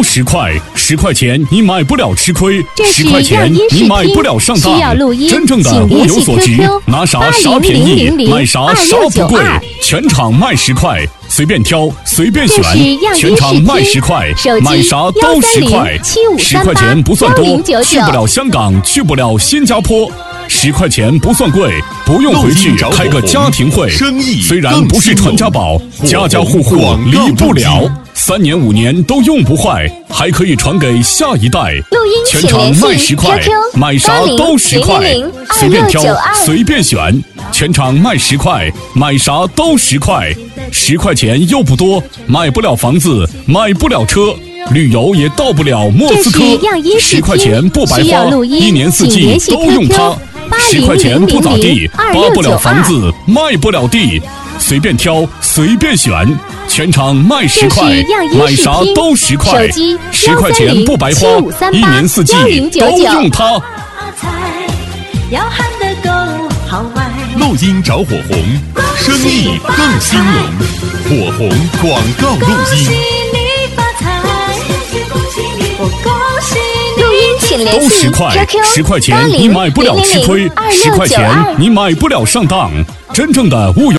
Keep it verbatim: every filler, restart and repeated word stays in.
十块，十块钱你买不了吃亏，十块这钱是你买不了上当。真正的物有所值，拿啥啥便宜，买啥啥不贵。全场卖十块，随便挑，随便选。全场卖十块，买啥都十块。十块钱不算多，去不了香港，去不了新加坡。十块钱不算贵，不用回去开个家庭会。虽然不是传家宝，家家户户离不了。三年五年都用不坏，还可以传给下一代。全场卖十块，买啥都十块，随便挑，随便选。全场卖十块，买啥都十块。十块钱又不多，买不了房子，买不了车。旅游也到不了莫斯科，十块钱不白花，一年四季都用它。十块钱不咋地，扒不了房子，卖不了地，随便挑，随便选。全场卖十块，买啥都十块。十块钱不白花，一年四季都用它。 录音找火红，生意更兴隆。火红广告录音。 都十块，十块钱你买不了吃亏，十块钱你买不了上当。真正的物有